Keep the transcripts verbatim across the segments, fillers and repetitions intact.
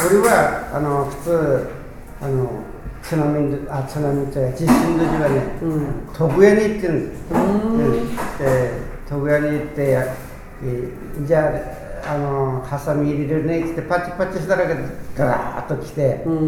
れはあの普通あの津波あ津波というか地震の時はね、うん、徳屋に行ってるんです。うん、で徳屋に行って、えー、じゃあ、あのハサミ入れるねってパチパチしたらガラーッと来て、うん、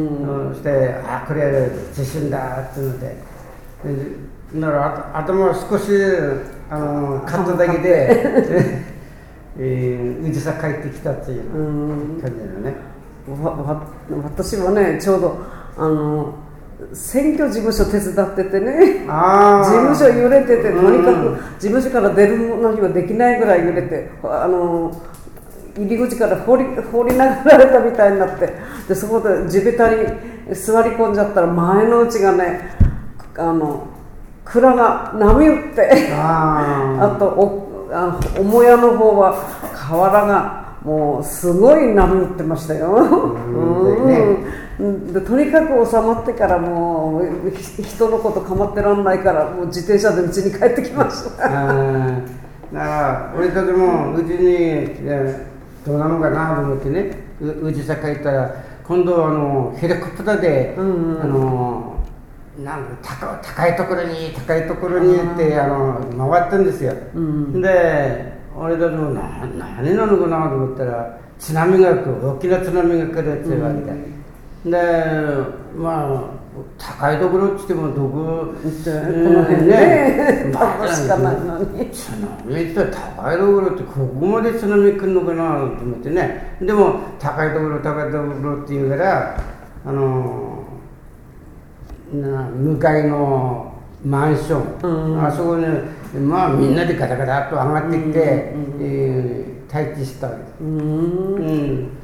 そしてあこれは地震だってので、だから頭を少しあのカットだけで、えー、宇治さ帰ってきたっていう感じだよね。 わわ私はねちょうどあの選挙事務所手伝っててね、あ事務所揺れてて、とにかく事務所から出るのにはできないぐらい揺れて、あの入り口から放り放り流られたみたいになって、でそこで地べたに座り込んじゃったら前のうちがねあの蔵が波打って、あ, あとおあ母屋の方は河原がもうすごい波打ってましたよ。うんうん、でとにかく収まってからもう人のこと構ってらんないからもう自転車で家に帰ってきました。 あだから俺たちもうちにどうなのかなと思ってね、うちさ帰ったら今度あのヘリコプターで、うんうん、あのなんか 高, 高いところに高いところに行ってあの回ったんですよ。うん、で俺たちもな何なのかなと思ったら津波が来る、大きな津波が来るって言われて、うん、でまあ高いところって言ってもどこ、この辺ね多分しかないのに津波って高いところってここまで津波来るのかなと思ってね。でも高いところ高いところって言うからあのな向かいのマンション、うん、あそこにまあみんなでガタガタと上がってきて、うんえー、待機したわけです、うんうん、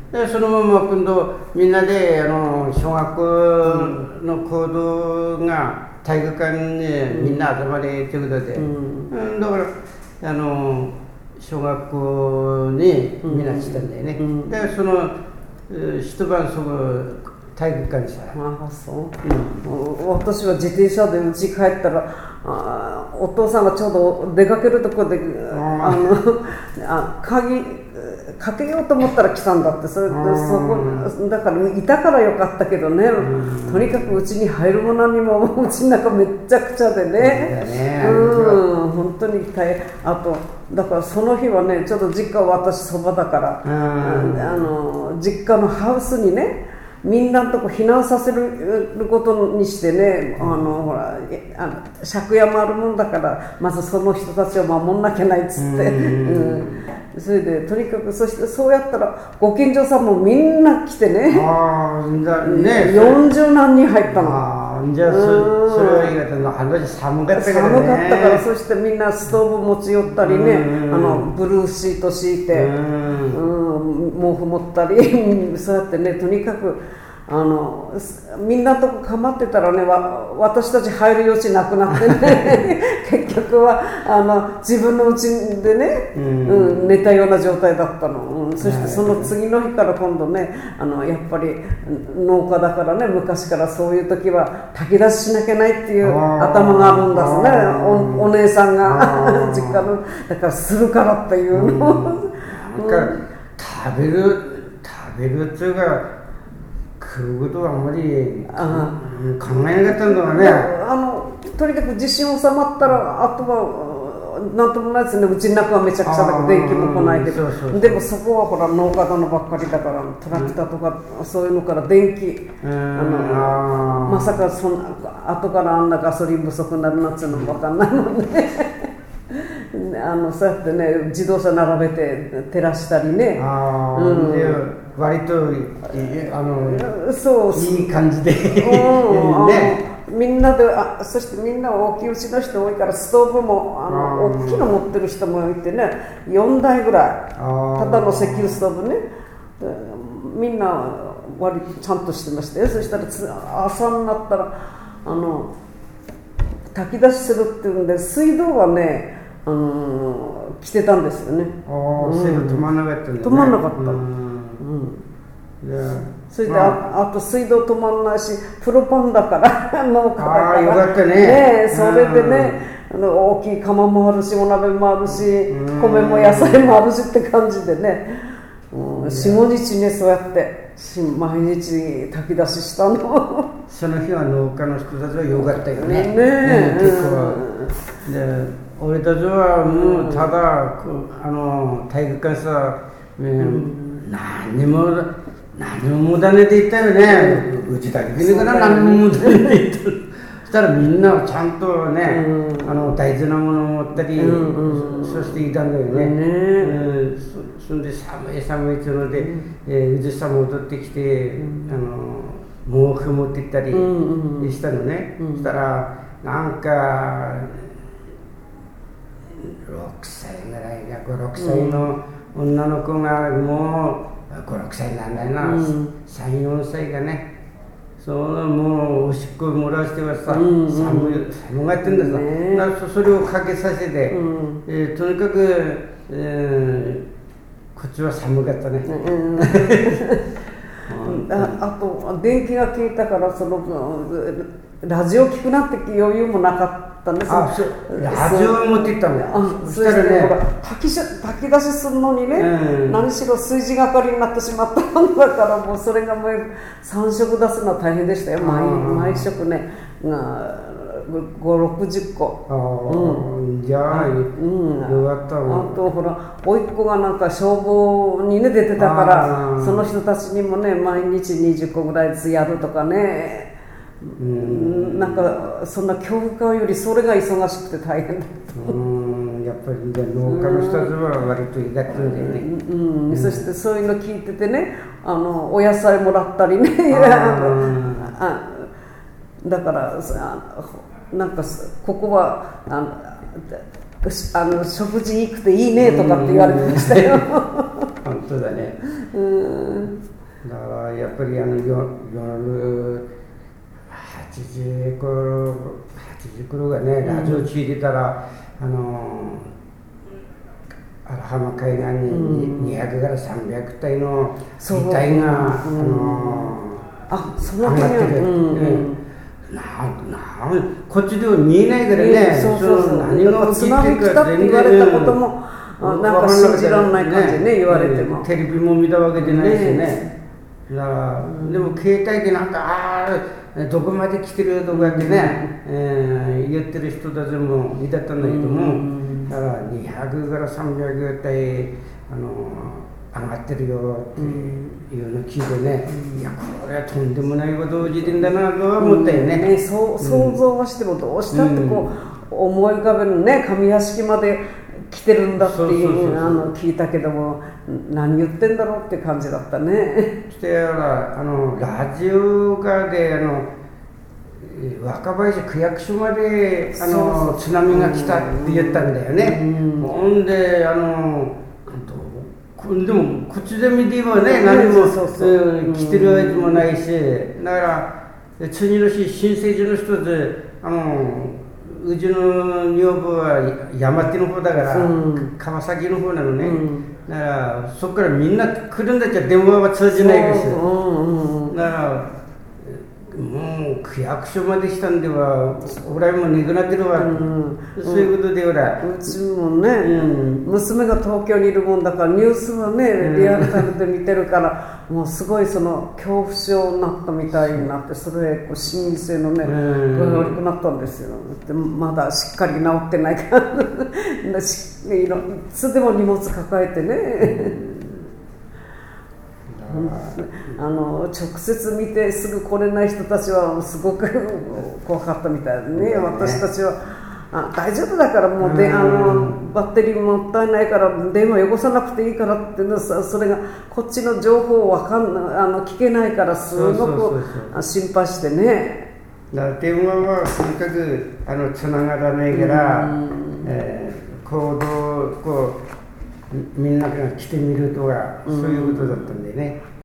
でそのまま今度みんなであの小学校の行動が体育館にみんな集まりということで、うんうん、だからあの小学校にみんな来たんだよね、うん、でその一晩そこ体育館にした。 ああそう、うん、私は自転車で家帰ったらあお父さんがちょうど出かけるところでああのあ鍵かけようと思ったら来たんだって、それそこだからいたからよかったけどね、とにかく家に入るものにもうちの中めっちゃくちゃでね、うん本当に大変。あとだからその日はねちょっと実家は私そばだからあの実家のハウスにねみんなのとこ避難させることにしてね、あのほらあの借家もあるもんだからまずその人たちを守んなきゃないっつって、うんうん、それでとにかくそしてそうやったらご近所さんもみんな来てね、あねよんじゅうなんにん入ったの。 あじゃあ そ, それはいいかと、あの時寒かったからね。 寒かったから、そしてみんなストーブ持ち寄ったりね、あのブルーシート敷いて、うん毛布持ったりそうやってね、とにかくあのみんなとこ構ってたらね、わ私たち入る余地なくなってね結局はあの自分の家でね、うんうん、寝たような状態だったの、うん、そしてその次の日から今度ねあのやっぱり農家だからね、昔からそういう時は炊き出ししなきゃないっていう頭があるんですね、 お, お姉さんが実家のだからするからっていうの、うん、 なんか食べる食べるっていうか食うことはあんまり考えなかったんだわね。 あのとにかく地震収まったらあとはなんともないですね。うちの中はめちゃくちゃだけど電気も来ないけど、そうそうそう、でもそこはほら農家だのばっかりだからトラクターとか、うん、そういうのから電気、あのまさかそん後からあんなガソリン不足になるなんていうのも分かんないのであのそうやってね自動車並べて照らしたりね、 あ、うん、で割とあのそういい感じで、 うんね、みんなで、あそしてみんな大きいうちの人多いからストーブもあの大きいの持ってる人もいてね、よんだいぐらいただの石油ストーブね、みんな割とちゃんとしてましたよ。そしたら朝になったらあの炊き出しするっていうんで水道はねあのー、来てたんですよね。 ああ、水道止まんなかったんだね。 止まんなかった。うん。それで、まあ、あと水道止まんないし、プロパンだから農家だから。 ああ、よかったね。 ね、それでね、あの大きい釜もあるし、お鍋もあるし、米も野菜もあるしって感じでね。うん、よん、ごにちねそうやって。 し毎日炊き出ししたの。 その日は農家の人たちはよかったよね。 ねえ、 結構で俺たちはもうただ、うん、あの体育館さ、うん、何にも何も無駄寝で言ったよね、うん、うちだけでから何も無駄寝で言ったそしたらみんなちゃんとね、うん、あの大事なものを持ったり、うんうん、そ, そしていたんだよね、うん、そ, そんで寒い寒いっていうので、うん、えー、うちさん戻ってきて、うん、あの毛布持って行ったりしたのね、うんうん、そしたらなんかろくさいぐらいがご、ろくさいの女の子がもうご、ろくさいなんだよな、うん、さん、よんさいがね、そのもうおしっこ漏らしてはさ、うんうん、寒い寒がってんださ、ね、だからそれをかけさせて、うん、えー、とにかく、えー、こっちは寒かったね、うんあ, あと電気が消えたからそのラジオ聞くなって余裕もなかったんです。 あ、そうラジオ持って行ったんだよ。 あ、そしたらね、炊き炊き出しするのにね、うん、何しろ炊事係になってしまったもんだからもうそれがもうさん食出すのは大変でしたよ。 毎, 毎食ねご、ろくじゅっこ。 あ、うん、じゃあ、うん、よかったわ。 あとほら甥っ子がなんか消防にね出てたからその人たちにもね毎日にじゅっこぐらいずつやるとかね、うん、なんかそんな教育館よりそれが忙しくて大変だった。 うん、やっぱり、ね、農家の人たちは割と意外とんだよね、 うんうん、そしてそういうの聞いててね、あのお野菜もらったりねあだからなんかここはあのあの食事行くていいねとかって言われてましたよ。 本当だね。うんだからやっぱりあの夜はちじ頃はちじ頃がねラジオ聞いてたら、うん、あの荒浜海岸ににひゃくからさんびゃくたいの遺体が、うん、あのあその上がってる。うんうんななこっちでは見えないからね、 ねそうそうそう何が津波来たって言われたことも、うん、なんか信じられない感じで ね, ね言われても、 ね、テレビも見たわけじゃないしね、ねだから、うん、でも携帯でなんかああどこまで来てるとかってね、うんえー、言ってる人たちもいたったんだけども、うん、だからにひゃくからさんびゃくたいあの上がってるよっていうのを聞いてね、うん、いやこれはとんでもないことをしてんだなとは思ったよね、うんね、 そう想像はしてもどうしたってこう、うん、思い浮かべるね上屋敷まで来てるんだっていうの聞いたけども何言ってんだろうって感じだったね。 そしてあのラジオがであの若林区役所まであの津波が来たって言ったんだよね、うん、ほんであのでもこっちで見てもね何も来てるわけもないし、だから次の日新生児の人であのうちの女房は山手の方だから、うん、川崎の方なのね、うん、だからそこからみんな来るんだっちゃ電話は通じないです、うんうん、だからもう区役所までしたんでは俺もなくなってるわ、うん、そういうことでほらうちもね、うん、娘が東京にいるもんだからニュースはね、うん、リアルタイムで見てるからもうすごいその恐怖症になったみたいになってそれこう心理性のね具合悪くなったんですよ。でまだしっかり治ってないからいつでも荷物抱えてねあの直接見てすぐ来れない人たちはすごく怖かったみたいでね、私たちはあ大丈夫だからもうであのバッテリーもったいないから電話汚さなくていいからってのさそれがこっちの情報をわかんあの聞けないからすごく心配してね。 だから電話はとにかくあのつながらないから、えー、行動こうみんなが来てみるとか、そういうことだったんでね。